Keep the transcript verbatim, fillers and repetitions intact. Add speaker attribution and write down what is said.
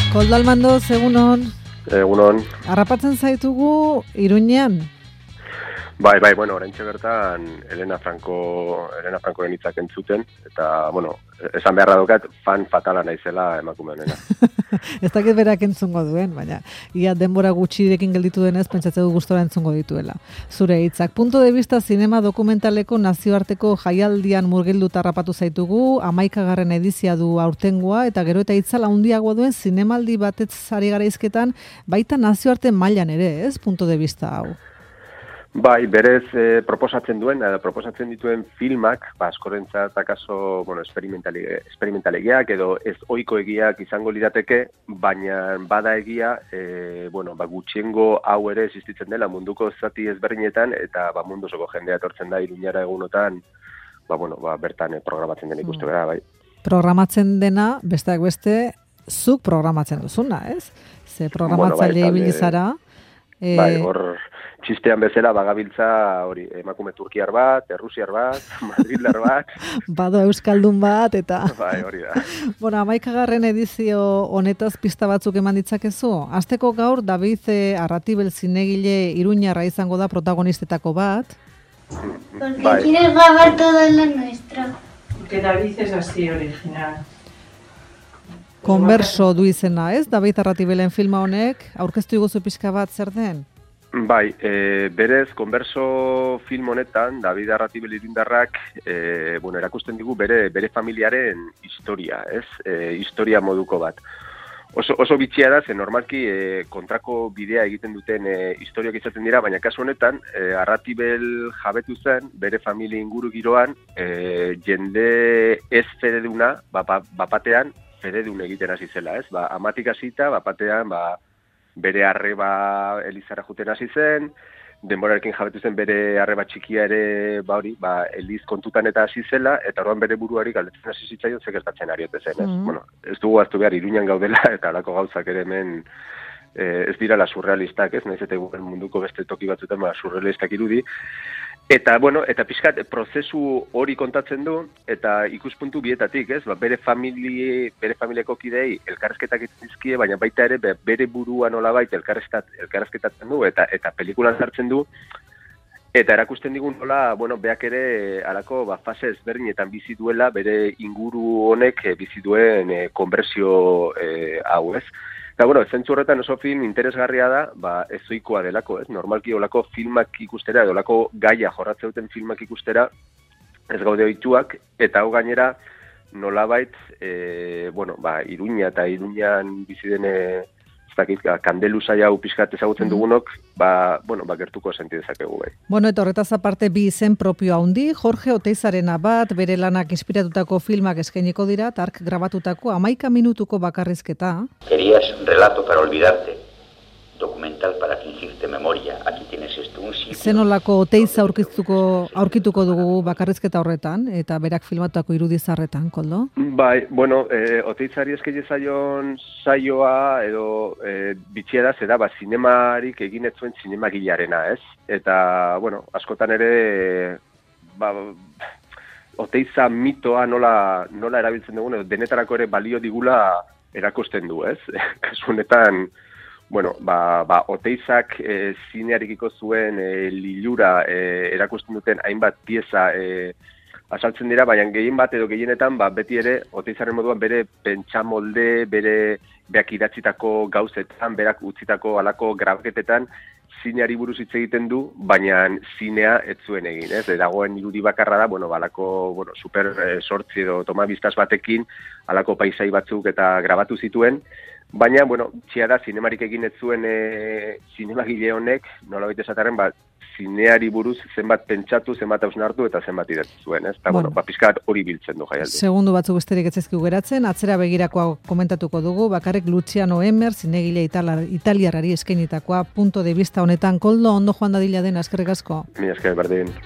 Speaker 1: Koldalmando, egunon.
Speaker 2: Egunon.
Speaker 1: Harrapatzen zaitugu Iruñean?
Speaker 2: Bai, bai, bueno, oraintxe bertan Elena Franco, Elena Francoren hitzak entzuten, eta, bueno, esan beharra daukat, fan fatala naizela emakumeonena.
Speaker 1: Ez dakit berak entzungo duen, baina ia denbora gutxirekin gelditu denez, pentsatzen du gustora entzungo dituela. Zure hitzak, punto de vista zinema dokumentaleko nazioarteko jaialdian murgilduta harrapatu zaitugu, hamaikagarren edizia du aurtengoa, eta gero eta itzala handiagoa duen zinemaldi batez ari gara hizketan, baita nazioarte mailan ere, ez, punto de vista hau.
Speaker 2: Bai, berez eh, proposatzen duen, eh, proposatzen dituen filmak, ba, askorentzat akaso, bueno, esperimentalegiak edo ez ohiko egiak izango lirateke, baina bada egia, eh, bueno, ba, gutxiengo hau ere existitzen dela munduko zati ezberdinetan, eta ba, mundu osoko jendea etortzen da Iruñara egunotan, ba, bueno, ba, bertan eh, programatzen den ikustu gara, bai.
Speaker 1: Programatzen dena, besteak beste, zuk programatzen duzuna, ez? Ze programatzaile
Speaker 2: bueno, bai,
Speaker 1: ibili zara.
Speaker 2: Eh, bai, hor txistean bezala bagabiltza hori emakume turkiar bat, errusiar bat, madrilar bat.
Speaker 1: Bado euskaldun bat, eta...
Speaker 2: Bai, hori da.
Speaker 1: Bueno, hamaikagarren edizio honetaz pista batzuk eman ditzakezu. Hasteko gaur, David Arratibel zinegile iruñarra izango da protagonistetako bat.
Speaker 3: Porque bai. Quieres grabar todo lo nuestro.
Speaker 4: Porque David es así, original.
Speaker 1: Konberso du izena, ez? David Arratibelen filma honek, aurkeztu iguzu pixka bat zer den?
Speaker 2: Bai, e, berez, Konberso film honetan, David Arratibel irundarrak, e, bueno, erakusten digu bere bere familiaren historia, ez? E, historia moduko bat. Oso, oso bitxia da, ze normalki e, kontrako bidea egiten duten e, historiak izaten dira, baina kasu honetan, e, Arratibel jabetu zen, bere familia inguru giroan, e, jende ez fededuna, bapatean, fededun egiten hasi zela, ez? Ba, amatik hasita, bapatean, ba, bere arreba Elizara juten hasi zen, denborarekin jabetu zen bere arreba txikia ere, ba hori, ba, Eliz kontutan eta hasi zela, eta orduan bere buruari galdetzen hasi zitzaion ze gertatzen ariote zen, ez? Mm. Bueno, ez dugu hartu behar Iruñan gaudela, eta halako gauzak ere hemen eh, ez dirala surrealistak, ez? Naiz eta munduko beste toki batzuetan ba, surrealistak irudi. Eta, bueno, eta pixkat, prozesu hori kontatzen du, eta ikuspuntu bietatik, ez? Ba, bere familie, bere familiako kidei elkarrezketak dizkie, baina baita ere bere burua nolabait elkarrezketat, elkarrezketatzen du, eta eta pelikulan sartzen du, eta erakusten digun nola, bueno, beak ere halako ba, fase ezberdinetan bizi duela, bere inguru honek bizi duen e, konbersio e, hau, ez? Eta, bueno, zentzu horretan oso film interesgarria da, ba, ez ohikoa delako, ez? Normalki olako filmak ikustera, edo olako gaia jorratzeuten filmak ikustera, ez gaude ohituak, eta hau gainera, nolabait, e, bueno, ba, Iruña eta Iruñan bizi den, ez dakit, kandelu saia hau pixkat ezagutzen dugunok, ba, bueno, ba, gertuko senti dezakegu bai.
Speaker 1: Bueno, eta horretaz aparte bi izen propio handi, Jorge Oteizarena bat, bere lanak inspiratutako filmak eskainiko dira, tark grabatutako hamaika minutuko bakarrizketa.
Speaker 5: Querías relato para olvidarte, documental para fingirte memoria, aquí tienes esto, un sitio...
Speaker 1: Zenolako Oteiza aurkituko, aurkituko dugu bakarrizketa horretan, eta berak filmatutako irudizarretan, Koldo?
Speaker 2: Bai, bueno, e, Oteizari eskaini zaion saioa, edo e, bitxia da, zera, ba, zinemarik egin ez zuen zinemagilearena, ez? Eta, bueno, askotan ere, ba, Oteiza mitoa nola, nola erabiltzen dugun, edo denetarako ere balio digula erakusten du, ez? Kasu honetan, bueno, ba, ba, Oteizak e, zinearekiko zuen e, lilura e, erakusten duten hainbat pieza e, asaltzen dira, baina gehien bat edo gehienetan, ba, beti ere, Oteizaren moduan bere pentsamolde, bere beak idatzitako gauzetan, berak utzitako halako grabaketetan, zineari buruz hitz egiten du, baina zinea ez zuen egin, ez? Dagoen irudi bakarra da, bueno, halako, bueno, super e, sortzi edo tomabistas batekin, halako paisai batzuk eta grabatu zituen, baina, bueno, txia da, zinemarik egin ez zuen e, zinemagile honek, nolabait esataren, ba, zineari buruz zenbat pentsatu, zenbat hausnartu eta zenbat idatzi zuen, ez? Eta, bueno, bueno ba, pizkat hori biltzen du jaialdi.
Speaker 1: Segundu batzuk besterik etzezkigu geratzen, atzera begirakoa komentatuko dugu, bakarrik Luciano Emer, zinegile italiarrari eskainitakoa, punto de vista honetan, Koldo, ondo joan dadila den, eskerrik asko.
Speaker 2: Mi esker, berdin.